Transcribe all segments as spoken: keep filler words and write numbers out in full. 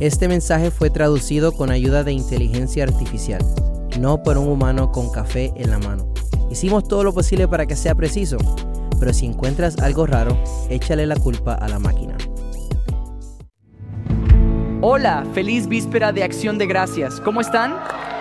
Este mensaje fue traducido con ayuda de inteligencia artificial, no por un humano con café en la mano. Hicimos todo lo posible para que sea preciso, pero si encuentras algo raro, échale la culpa a la máquina. Hola, feliz víspera de Acción de Gracias. ¿Cómo están?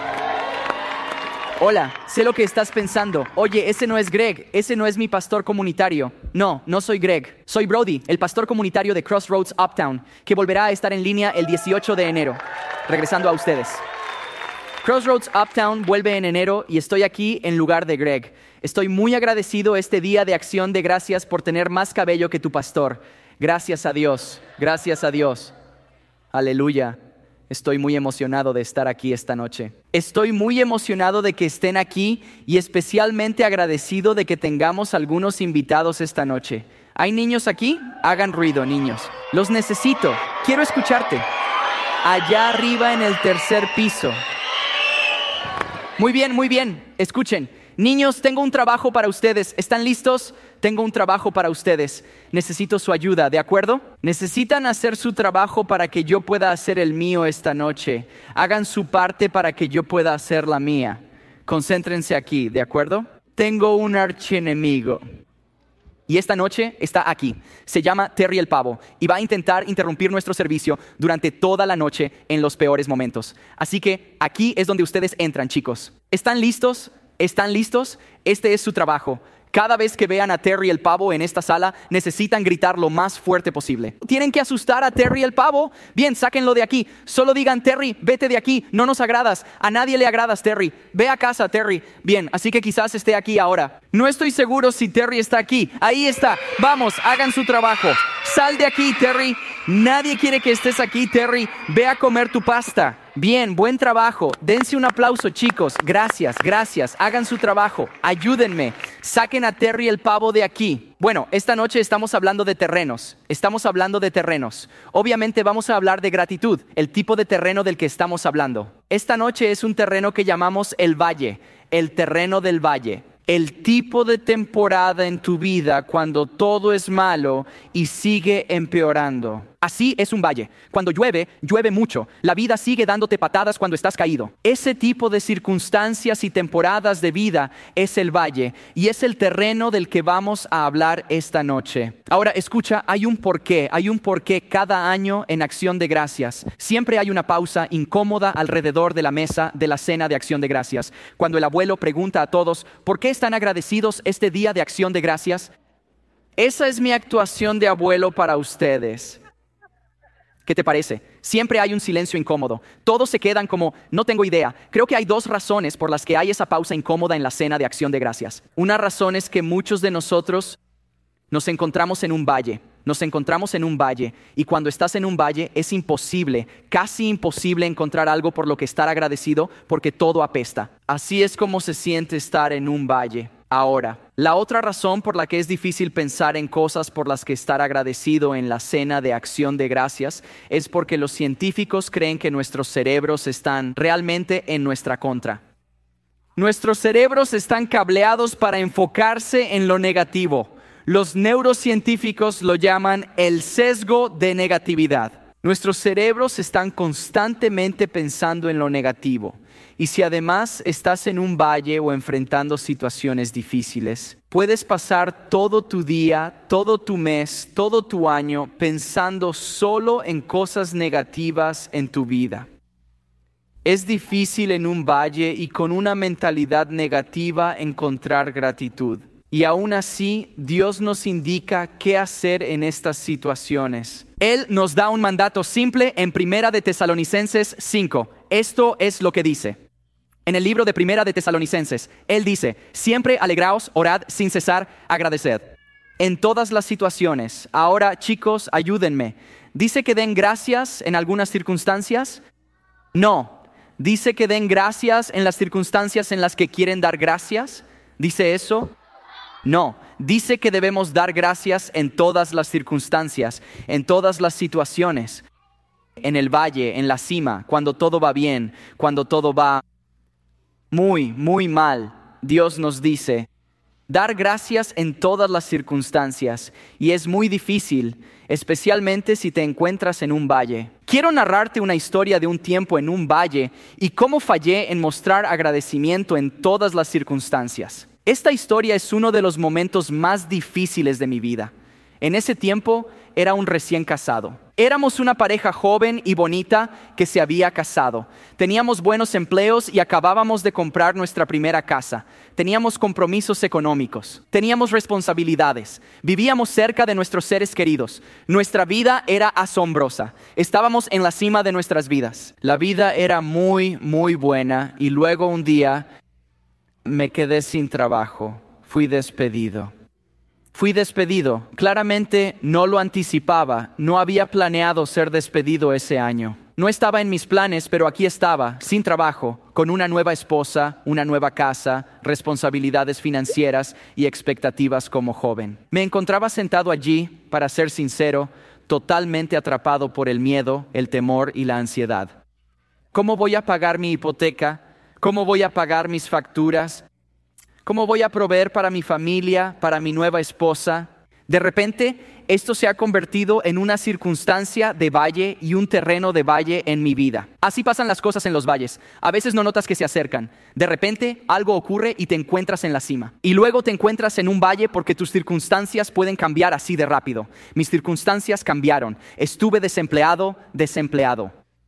Hola, sé lo que estás pensando. Oye, ese no es Greg, ese no es mi pastor comunitario. No, no soy Greg. Soy Brody, el pastor comunitario de Crossroads Uptown, que volverá a estar en línea el dieciocho de enero. Regresando a ustedes. Crossroads Uptown vuelve en enero y estoy aquí en lugar de Greg. Estoy muy agradecido este día de Acción de Gracias por tener más cabello que tu pastor. Gracias a Dios, gracias a Dios. Aleluya. Estoy muy emocionado de estar aquí esta noche. Estoy muy emocionado de que estén aquí y especialmente agradecido de que tengamos algunos invitados esta noche. ¿Hay niños aquí? Hagan ruido, niños. Los necesito. Quiero escucharte. Allá arriba en el tercer piso. Muy bien, muy bien. Escuchen. Niños, tengo un trabajo para ustedes. ¿Están listos? Tengo un trabajo para ustedes. Necesito su ayuda, ¿de acuerdo? Necesitan hacer su trabajo para que yo pueda hacer el mío esta noche. Hagan su parte para que yo pueda hacer la mía. Concéntrense aquí, ¿de acuerdo? Tengo un archienemigo. Y esta noche está aquí. Se llama Terry el Pavo y va a intentar interrumpir nuestro servicio durante toda la noche en los peores momentos. Así que aquí es donde ustedes entran, chicos. ¿Están listos? ¿Están listos? Este es su trabajo. Cada vez que vean a Terry el Pavo en esta sala, necesitan gritar lo más fuerte posible. ¿Tienen que asustar a Terry el Pavo? Bien, sáquenlo de aquí. Solo digan, Terry, vete de aquí. No nos agradas. A nadie le agradas, Terry. Ve a casa, Terry. Bien, así que quizás esté aquí ahora. No estoy seguro si Terry está aquí. Ahí está. Vamos, hagan su trabajo. Sal de aquí, Terry. Nadie quiere que estés aquí, Terry. Ve a comer tu pasta. Bien, buen trabajo. Dense un aplauso, chicos. Gracias, gracias. Hagan su trabajo. Ayúdenme. Saquen a Terry el Pavo de aquí. Bueno, esta noche estamos hablando de terrenos. Estamos hablando de terrenos. Obviamente vamos a hablar de gratitud, el tipo de terreno del que estamos hablando. Esta noche es un terreno que llamamos el valle, el terreno del valle. El tipo de temporada en tu vida cuando todo es malo y sigue empeorando. Así es un valle. Cuando llueve, llueve mucho. La vida sigue dándote patadas cuando estás caído. Ese tipo de circunstancias y temporadas de vida es el valle y es el terreno del que vamos a hablar esta noche. Ahora, escucha, hay un porqué, hay un porqué cada año en Acción de Gracias. Siempre hay una pausa incómoda alrededor de la mesa de la cena de Acción de Gracias. Cuando el abuelo pregunta a todos, ¿por qué están agradecidos este día de Acción de Gracias? Esa es mi actuación de abuelo para ustedes. ¿Qué te parece? Siempre hay un silencio incómodo. Todos se quedan como, no tengo idea. Creo que hay dos razones por las que hay esa pausa incómoda en la cena de Acción de Gracias. Una razón es que muchos de nosotros nos encontramos en un valle. Nos encontramos en un valle y cuando estás en un valle es imposible, casi imposible encontrar algo por lo que estar agradecido porque todo apesta. Así es como se siente estar en un valle. Ahora, la otra razón por la que es difícil pensar en cosas por las que estar agradecido en la cena de Acción de Gracias es porque los científicos creen que nuestros cerebros están realmente en nuestra contra. Nuestros cerebros están cableados para enfocarse en lo negativo. Los neurocientíficos lo llaman el sesgo de negatividad. Nuestros cerebros están constantemente pensando en lo negativo. Y si además estás en un valle o enfrentando situaciones difíciles, puedes pasar todo tu día, todo tu mes, todo tu año pensando solo en cosas negativas en tu vida. Es difícil en un valle y con una mentalidad negativa encontrar gratitud. Y aún así, Dios nos indica qué hacer en estas situaciones. Él nos da un mandato simple en Primera de Tesalonicenses cinco. Esto es lo que dice. En el libro de Primera de Tesalonicenses, Él dice, siempre alegraos, orad sin cesar, agradeced. En todas las situaciones. Ahora, chicos, ayúdenme. ¿Dice que den gracias en algunas circunstancias? No. ¿Dice que den gracias en las circunstancias en las que quieren dar gracias? ¿Dice eso? No, dice que debemos dar gracias en todas las circunstancias, en todas las situaciones, en el valle, en la cima, cuando todo va bien, cuando todo va muy, muy mal. Dios nos dice, dar gracias en todas las circunstancias y es muy difícil, especialmente si te encuentras en un valle. Quiero narrarte una historia de un tiempo en un valle y cómo fallé en mostrar agradecimiento en todas las circunstancias. Esta historia es uno de los momentos más difíciles de mi vida. En ese tiempo era un recién casado. Éramos una pareja joven y bonita que se había casado. Teníamos buenos empleos y acabábamos de comprar nuestra primera casa. Teníamos compromisos económicos. Teníamos responsabilidades. Vivíamos cerca de nuestros seres queridos. Nuestra vida era asombrosa. Estábamos en la cima de nuestras vidas. La vida era muy, muy buena y luego un día me quedé sin trabajo. Fui despedido. Fui despedido. Claramente no lo anticipaba. No había planeado ser despedido ese año. No estaba en mis planes, pero aquí estaba, sin trabajo, con una nueva esposa, una nueva casa, responsabilidades financieras y expectativas como joven. Me encontraba sentado allí, para ser sincero, totalmente atrapado por el miedo, el temor y la ansiedad. ¿Cómo voy a pagar mi hipoteca? ¿Cómo voy a pagar mis facturas? ¿Cómo voy a proveer para mi familia, para mi nueva esposa? De repente, esto se ha convertido en una circunstancia de valle y un terreno de valle en mi vida. Así pasan las cosas en los valles. A veces no notas que se acercan. De repente, algo ocurre y te encuentras en la cima. Y luego te encuentras en un valle porque tus circunstancias pueden cambiar así de rápido. Mis circunstancias cambiaron. Estuve desempleado, desempleado.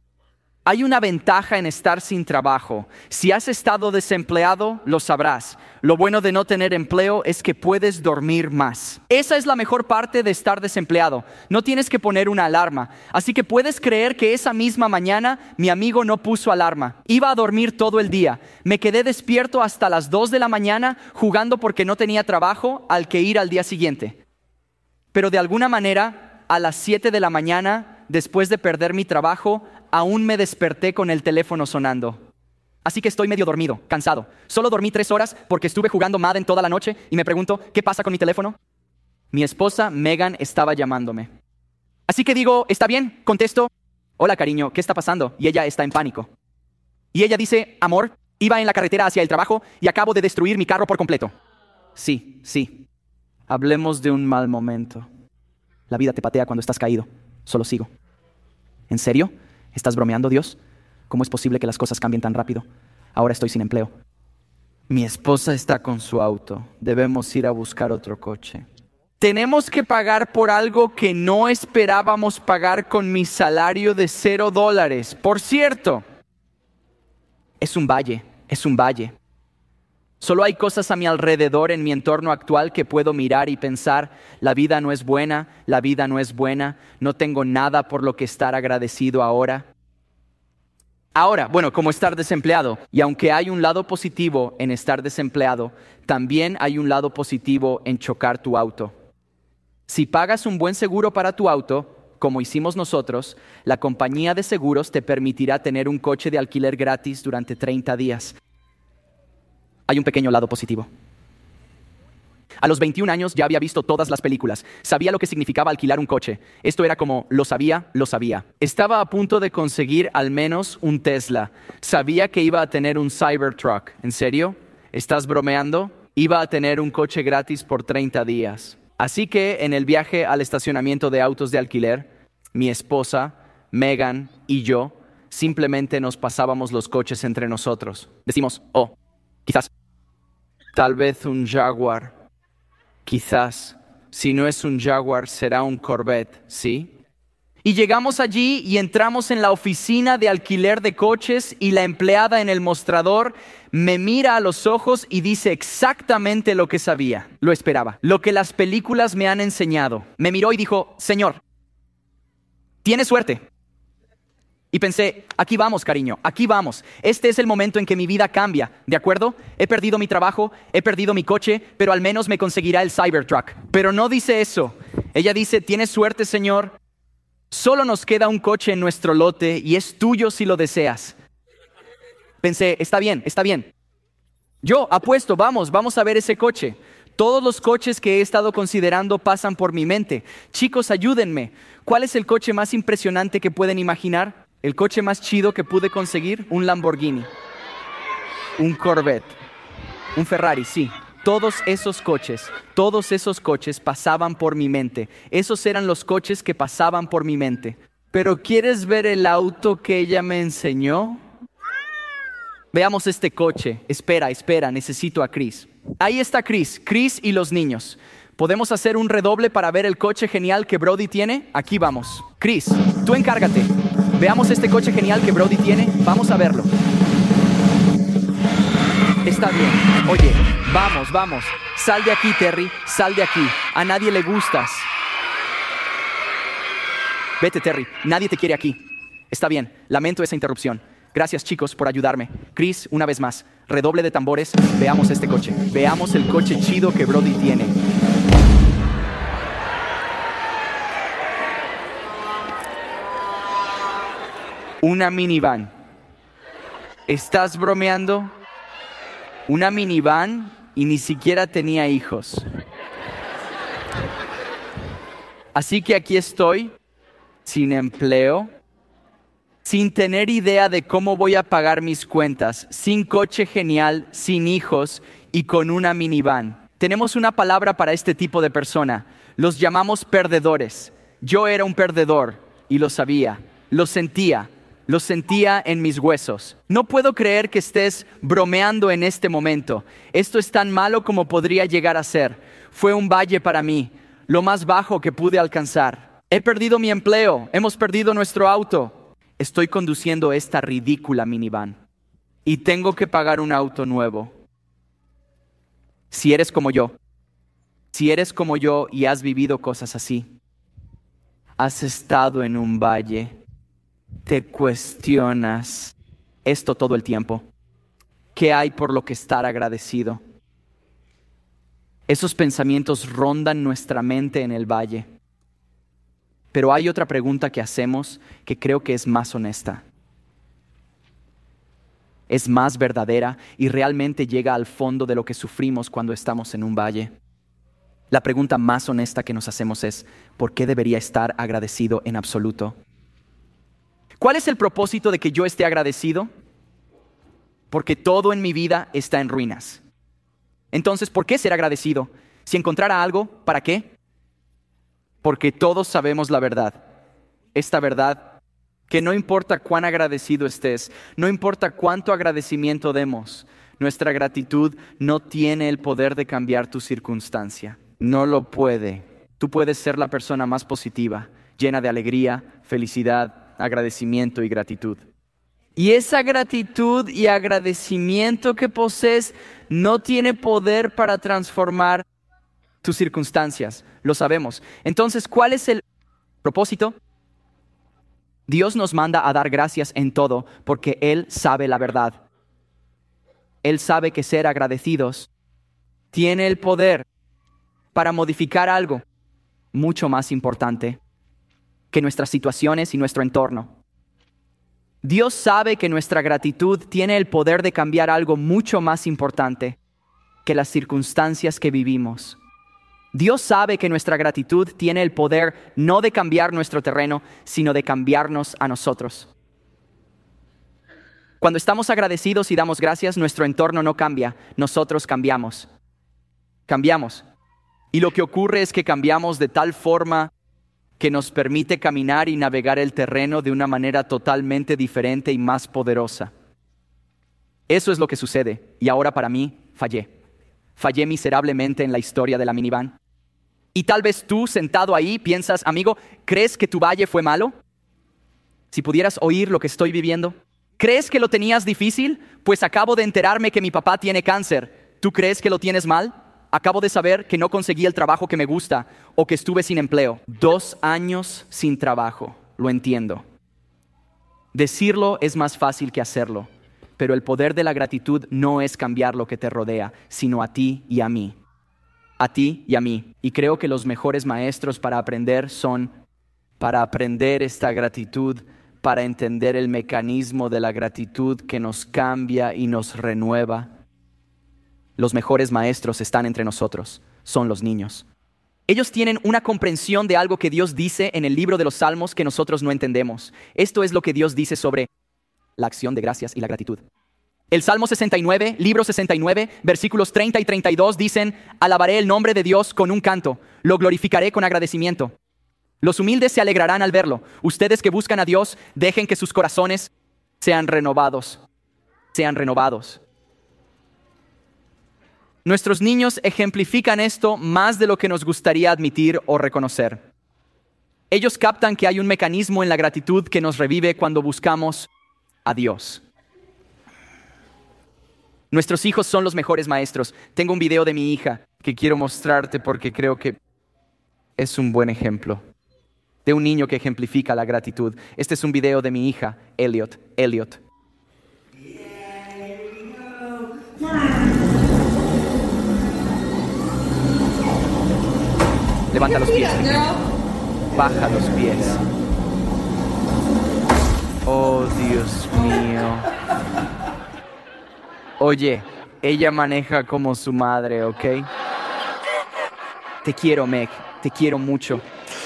Hay una ventaja en estar sin trabajo. Si has estado desempleado, lo sabrás. Lo bueno de no tener empleo es que puedes dormir más. Esa es la mejor parte de estar desempleado. No tienes que poner una alarma. Así que puedes creer que esa misma mañana mi amigo no puso alarma. Iba a dormir todo el día. Me quedé despierto hasta las dos de la mañana jugando porque no tenía trabajo al que ir al día siguiente. Pero de alguna manera, a las siete de la mañana, después de perder mi trabajo, aún me desperté con el teléfono sonando. Así que estoy medio dormido, cansado. Solo dormí tres horas porque estuve jugando Madden toda la noche y me pregunto, ¿qué pasa con mi teléfono? Mi esposa, Megan, estaba llamándome. Así que digo, ¿está bien? Contesto, hola cariño, ¿qué está pasando? Y ella está en pánico. Y ella dice, amor, iba en la carretera hacia el trabajo y acabo de destruir mi carro por completo. Sí, sí. Hablemos de un mal momento. La vida te patea cuando estás caído. Solo sigo. ¿En serio? ¿Estás bromeando, Dios? ¿Cómo es posible que las cosas cambien tan rápido? Ahora estoy sin empleo. Mi esposa está con su auto. Debemos ir a buscar otro coche. Tenemos que pagar por algo que no esperábamos pagar con mi salario de cero dólares. Por cierto, es un valle, es un valle. Solo hay cosas a mi alrededor en mi entorno actual que puedo mirar y pensar, la vida no es buena, la vida no es buena, no tengo nada por lo que estar agradecido ahora. Ahora, bueno, como estar desempleado, y aunque hay un lado positivo en estar desempleado, también hay un lado positivo en chocar tu auto. Si pagas un buen seguro para tu auto, como hicimos nosotros, la compañía de seguros te permitirá tener un coche de alquiler gratis durante treinta días. Hay un pequeño lado positivo. A los veintiún años ya había visto todas las películas. Sabía lo que significaba alquilar un coche. Esto era como, lo sabía, lo sabía. Estaba a punto de conseguir al menos un Tesla. Sabía que iba a tener un Cybertruck. ¿En serio? ¿Estás bromeando? Iba a tener un coche gratis por treinta días. Así que en el viaje al estacionamiento de autos de alquiler, mi esposa, Megan y yo simplemente nos pasábamos los coches entre nosotros. Decimos, oh, quizás, tal vez un Jaguar. Quizás, si no es un Jaguar, será un Corvette, ¿sí? Y llegamos allí y entramos en la oficina de alquiler de coches y la empleada en el mostrador me mira a los ojos y dice exactamente lo que sabía, lo esperaba, lo que las películas me han enseñado. Me miró y dijo, señor, tiene suerte. Y pensé, aquí vamos, cariño, aquí vamos. Este es el momento en que mi vida cambia, ¿de acuerdo? He perdido mi trabajo, he perdido mi coche, pero al menos me conseguirá el Cybertruck. Pero no dice eso. Ella dice, tienes suerte, señor. Solo nos queda un coche en nuestro lote y es tuyo si lo deseas. Pensé, está bien, está bien. Yo apuesto, vamos, vamos a ver ese coche. Todos los coches que he estado considerando pasan por mi mente. Chicos, ayúdenme. ¿Cuál es el coche más impresionante que pueden imaginar? El coche más chido que pude conseguir, un Lamborghini, un Corvette, un Ferrari, sí. Todos esos coches, todos esos coches pasaban por mi mente. Esos eran los coches que pasaban por mi mente. ¿Pero quieres ver el auto que ella me enseñó? Veamos este coche. Espera, espera, necesito a Chris. Ahí está Chris, Chris y los niños. ¿Podemos hacer un redoble para ver el coche genial que Brody tiene? Aquí vamos. Chris, tú encárgate. Veamos este coche genial que Brody tiene. Vamos a verlo. Está bien. Oye, vamos, vamos. Sal de aquí, Terry. Sal de aquí. A nadie le gustas. Vete, Terry. Nadie te quiere aquí. Está bien. Lamento esa interrupción. Gracias, chicos, por ayudarme. Chris, una vez más. Redoble de tambores. Veamos este coche. Veamos el coche chido que Brody tiene. Una minivan. ¿Estás bromeando? Una minivan y ni siquiera tenía hijos. Así que aquí estoy, sin empleo, sin tener idea de cómo voy a pagar mis cuentas, sin coche genial, sin hijos y con una minivan. Tenemos una palabra para este tipo de persona. Los llamamos perdedores. Yo era un perdedor y lo sabía, lo sentía. Lo sentía en mis huesos. No puedo creer que estés bromeando en este momento. Esto es tan malo como podría llegar a ser. Fue un valle para mí, lo más bajo que pude alcanzar. He perdido mi empleo, hemos perdido nuestro auto. Estoy conduciendo esta ridícula minivan y tengo que pagar un auto nuevo. Si eres como yo, si eres como yo y has vivido cosas así, has estado en un valle. Te cuestionas esto todo el tiempo. ¿Qué hay por lo que estar agradecido? Esos pensamientos rondan nuestra mente en el valle. Pero hay otra pregunta que hacemos que creo que es más honesta. Es más verdadera y realmente llega al fondo de lo que sufrimos cuando estamos en un valle. La pregunta más honesta que nos hacemos es: ¿por qué debería estar agradecido en absoluto? ¿Cuál es el propósito de que yo esté agradecido? Porque todo en mi vida está en ruinas. Entonces, ¿por qué ser agradecido? Si encontrara algo, ¿para qué? Porque todos sabemos la verdad. Esta verdad, que no importa cuán agradecido estés, no importa cuánto agradecimiento demos, nuestra gratitud no tiene el poder de cambiar tu circunstancia. No lo puede. Tú puedes ser la persona más positiva, llena de alegría, felicidad, agradecimiento y gratitud. Y esa gratitud y agradecimiento que posees no tiene poder para transformar tus circunstancias. Lo sabemos. Entonces, ¿cuál es el propósito? Dios nos manda a dar gracias en todo porque Él sabe la verdad. Él sabe que ser agradecidos tiene el poder para modificar algo mucho más importante que nuestras situaciones y nuestro entorno. Dios sabe que nuestra gratitud tiene el poder de cambiar algo mucho más importante que las circunstancias que vivimos. Dios sabe que nuestra gratitud tiene el poder no de cambiar nuestro terreno, sino de cambiarnos a nosotros. Cuando estamos agradecidos y damos gracias, nuestro entorno no cambia, nosotros cambiamos. Cambiamos. Y lo que ocurre es que cambiamos de tal forma que nos permite caminar y navegar el terreno de una manera totalmente diferente y más poderosa. Eso es lo que sucede. Y ahora para mí, fallé. Fallé miserablemente en la historia de la minivan. Y tal vez tú, sentado ahí, piensas: amigo, ¿crees que tu valle fue malo? Si pudieras oír lo que estoy viviendo. ¿Crees que lo tenías difícil? Pues acabo de enterarme que mi papá tiene cáncer. ¿Tú crees que lo tienes mal? Acabo de saber que no conseguí el trabajo que me gusta o que estuve sin empleo. Dos años sin trabajo, lo entiendo. Decirlo es más fácil que hacerlo, pero el poder de la gratitud no es cambiar lo que te rodea, sino a ti y a mí. A ti y a mí. Y creo que los mejores maestros para aprender son para aprender esta gratitud, para entender el mecanismo de la gratitud que nos cambia y nos renueva. Los mejores maestros están entre nosotros, son los niños. Ellos tienen una comprensión de algo que Dios dice en el libro de los Salmos que nosotros no entendemos. Esto es lo que Dios dice sobre la acción de gracias y la gratitud. El Salmo sesenta y nueve, libro sesenta y nueve, versículos treinta y treinta y dos dicen: alabaré el nombre de Dios con un canto, lo glorificaré con agradecimiento. Los humildes se alegrarán al verlo. Ustedes que buscan a Dios, dejen que sus corazones sean renovados. Sean renovados. Nuestros niños ejemplifican esto más de lo que nos gustaría admitir o reconocer. Ellos captan que hay un mecanismo en la gratitud que nos revive cuando buscamos a Dios. Nuestros hijos son los mejores maestros. Tengo un video de mi hija que quiero mostrarte porque creo que es un buen ejemplo de un niño que ejemplifica la gratitud. Este es un video de mi hija, Elliot. Elliot. Levanta los pies. Baja los pies. Oh, Dios mío. Oye, ella maneja como su madre, ¿ok? Te quiero, Meg. Te quiero mucho.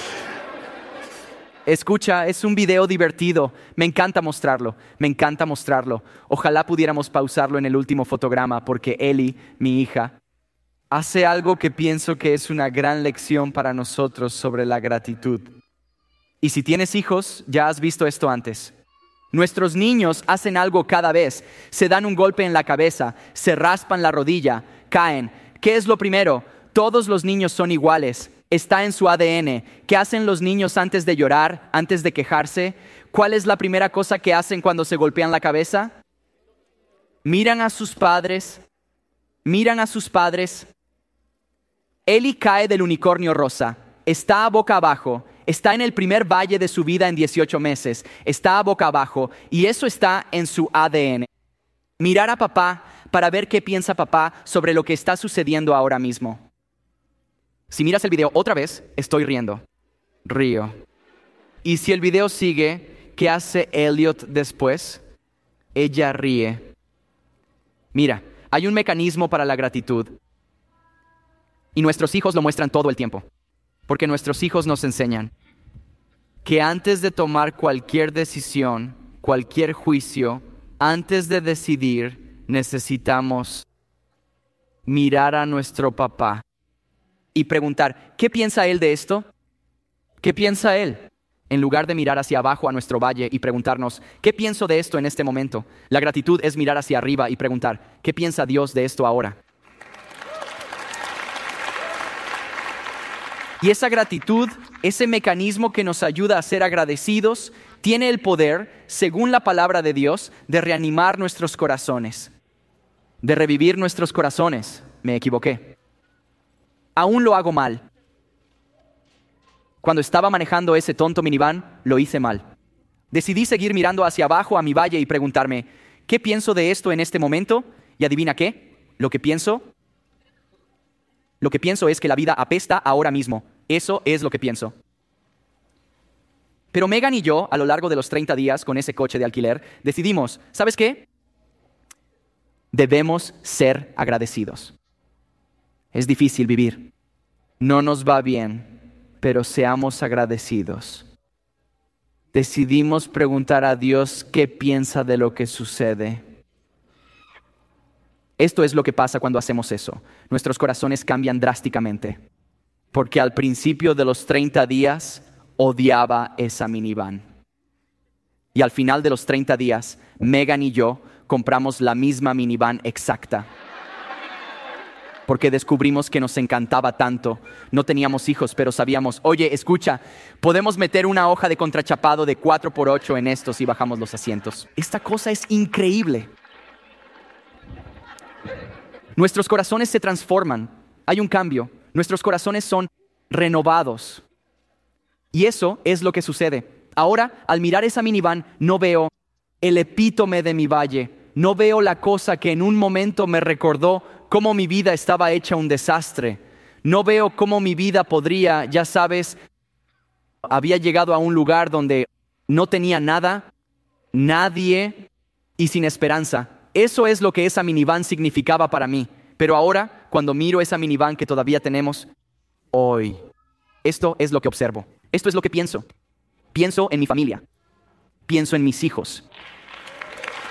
Escucha, es un video divertido. Me encanta mostrarlo. Me encanta mostrarlo. Ojalá pudiéramos pausarlo en el último fotograma porque Ellie, mi hija, hace algo que pienso que es una gran lección para nosotros sobre la gratitud. Y si tienes hijos, ya has visto esto antes. Nuestros niños hacen algo cada vez. Se dan un golpe en la cabeza, se raspan la rodilla, caen. ¿Qué es lo primero? Todos los niños son iguales. Está en su A D N. ¿Qué hacen los niños antes de llorar, antes de quejarse? ¿Cuál es la primera cosa que hacen cuando se golpean la cabeza? Miran a sus padres. Miran a sus padres. Ellie cae del unicornio rosa. Está boca abajo. Está en el primer valle de su vida en dieciocho meses. Está boca abajo. Y eso está en su A D N. Mirar a papá para ver qué piensa papá sobre lo que está sucediendo ahora mismo. Si miras el video otra vez, estoy riendo. Río. Y si el video sigue, ¿qué hace Elliot después? Ella ríe. Mira, hay un mecanismo para la gratitud. Y nuestros hijos lo muestran todo el tiempo. Porque nuestros hijos nos enseñan que antes de tomar cualquier decisión, cualquier juicio, antes de decidir, necesitamos mirar a nuestro papá y preguntar, ¿qué piensa él de esto? ¿Qué piensa él? En lugar de mirar hacia abajo a nuestro valle y preguntarnos, ¿qué pienso de esto en este momento? La gratitud es mirar hacia arriba y preguntar, ¿qué piensa Dios de esto ahora? Y esa gratitud, ese mecanismo que nos ayuda a ser agradecidos, tiene el poder, según la palabra de Dios, de reanimar nuestros corazones, de revivir nuestros corazones. Me equivoqué. Aún lo hago mal. Cuando estaba manejando ese tonto minivan, lo hice mal. Decidí seguir mirando hacia abajo a mi valle y preguntarme, ¿qué pienso de esto en este momento? Y adivina qué, lo que pienso... Lo que pienso es que la vida apesta ahora mismo. Eso es lo que pienso. Pero Megan y yo, a lo largo de los treinta días con ese coche de alquiler, decidimos, ¿sabes qué? Debemos ser agradecidos. Es difícil vivir. No nos va bien, pero seamos agradecidos. Decidimos preguntar a Dios qué piensa de lo que sucede. Esto es lo que pasa cuando hacemos eso. Nuestros corazones cambian drásticamente. Porque al principio de los treinta días odiaba esa minivan. Y al final de los treinta días, Megan y yo compramos la misma minivan exacta. Porque descubrimos que nos encantaba tanto. No teníamos hijos, pero sabíamos, oye, escucha, podemos meter una hoja de contrachapado de cuatro por ocho en estos y bajamos los asientos. Esta cosa es increíble. Nuestros corazones se transforman, hay un cambio, nuestros corazones son renovados. Y eso es lo que sucede. Ahora, al mirar esa minivan, no veo el epítome de mi valle, no veo la cosa que en un momento me recordó cómo mi vida estaba hecha un desastre. No veo cómo mi vida podría, ya sabes, había llegado a un lugar donde no tenía nada, nadie y sin esperanza. Eso es lo que esa minivan significaba para mí. Pero ahora, cuando miro esa minivan que todavía tenemos, hoy, esto es lo que observo. Esto es lo que pienso. Pienso en mi familia. Pienso en mis hijos.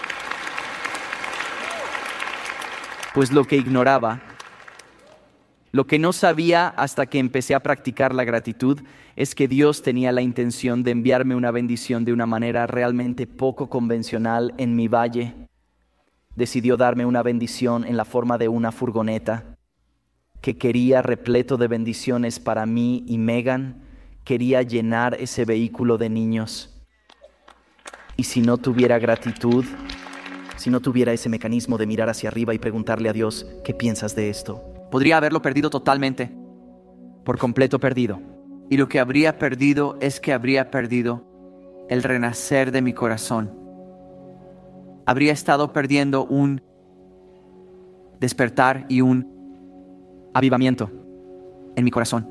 Pues lo que ignoraba, Lo que no sabía hasta que empecé a practicar la gratitud es que Dios tenía la intención de enviarme una bendición de una manera realmente poco convencional en mi valle. Decidió darme una bendición en la forma de una furgoneta que quería repleto de bendiciones para mí y Megan. Quería llenar ese vehículo de niños. Y si no tuviera gratitud, si no tuviera ese mecanismo de mirar hacia arriba y preguntarle a Dios, ¿qué piensas de esto? Podría haberlo perdido totalmente. Por completo perdido. Y lo que habría perdido es que habría perdido el renacer de mi corazón. Habría estado perdiendo un despertar y un avivamiento en mi corazón.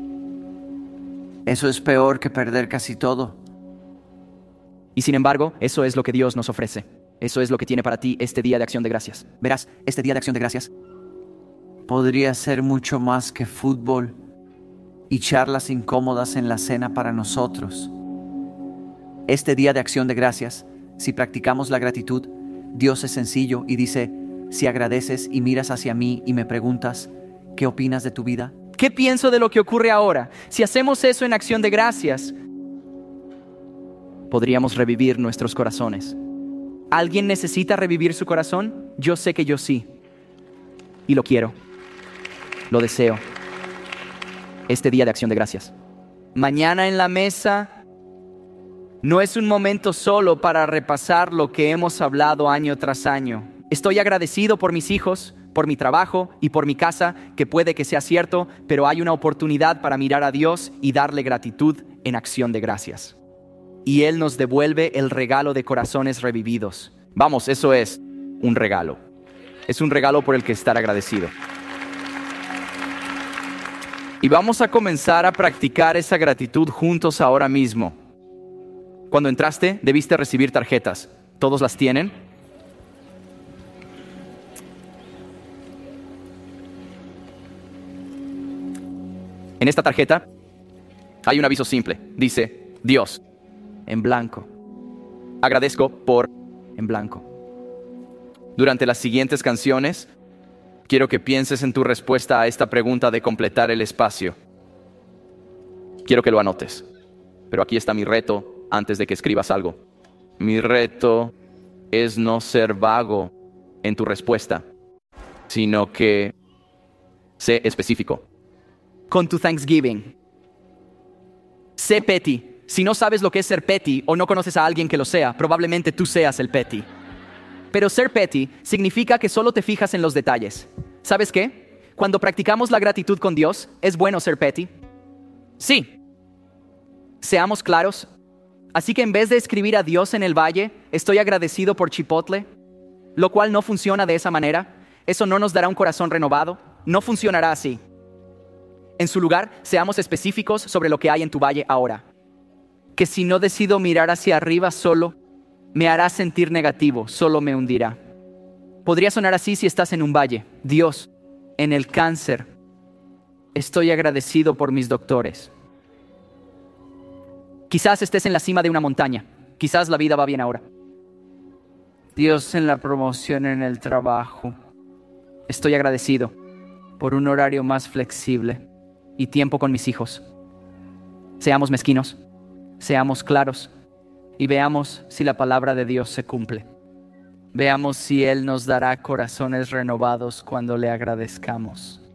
Eso es peor que perder casi todo. Y sin embargo, eso es lo que Dios nos ofrece. Eso es lo que tiene para ti este día de acción de gracias. Verás, este día de acción de gracias podría ser mucho más que fútbol y charlas incómodas en la cena para nosotros. Este día de acción de gracias, si practicamos la gratitud, Dios es sencillo y dice, si agradeces y miras hacia mí y me preguntas, ¿qué opinas de tu vida? ¿Qué pienso de lo que ocurre ahora? Si hacemos eso en acción de gracias, podríamos revivir nuestros corazones. ¿Alguien necesita revivir su corazón? Yo sé que yo sí. Y lo quiero. Lo deseo. Este día de acción de gracias. Mañana en la mesa no es un momento solo para repasar lo que hemos hablado año tras año. Estoy agradecido por mis hijos, por mi trabajo y por mi casa, que puede que sea cierto, pero hay una oportunidad para mirar a Dios y darle gratitud en acción de gracias. Y Él nos devuelve el regalo de corazones revividos. Vamos, eso es un regalo. Es un regalo por el que estar agradecido. Y vamos a comenzar a practicar esa gratitud juntos ahora mismo. Cuando entraste, debiste recibir tarjetas. ¿Todos las tienen? En esta tarjeta hay un aviso simple. Dice, Dios, en blanco. Agradezco por, en blanco. Durante las siguientes canciones, quiero que pienses en tu respuesta a esta pregunta de completar el espacio. Quiero que lo anotes. Pero aquí está mi reto antes de que escribas algo. Mi reto es no ser vago en tu respuesta, sino que sé específico. Con tu Thanksgiving. Sé petty. Si no sabes lo que es ser petty o no conoces a alguien que lo sea, probablemente tú seas el petty. Pero ser petty significa que solo te fijas en los detalles. ¿Sabes qué? Cuando practicamos la gratitud con Dios, ¿es bueno ser petty? Sí. Seamos claros. Así que en vez de escribir a Dios en el valle, estoy agradecido por Chipotle, lo cual no funciona de esa manera. Eso no nos dará un corazón renovado. No funcionará así. En su lugar, seamos específicos sobre lo que hay en tu valle ahora. Que si no decido mirar hacia arriba solo, me hará sentir negativo, solo me hundirá. Podría sonar así si estás en un valle. Dios, en el cáncer, estoy agradecido por mis doctores. Quizás estés en la cima de una montaña. Quizás la vida va bien ahora. Dios, en la promoción en el trabajo, estoy agradecido por un horario más flexible y tiempo con mis hijos. Seamos mezquinos, seamos claros y veamos si la palabra de Dios se cumple. Veamos si Él nos dará corazones renovados cuando le agradezcamos.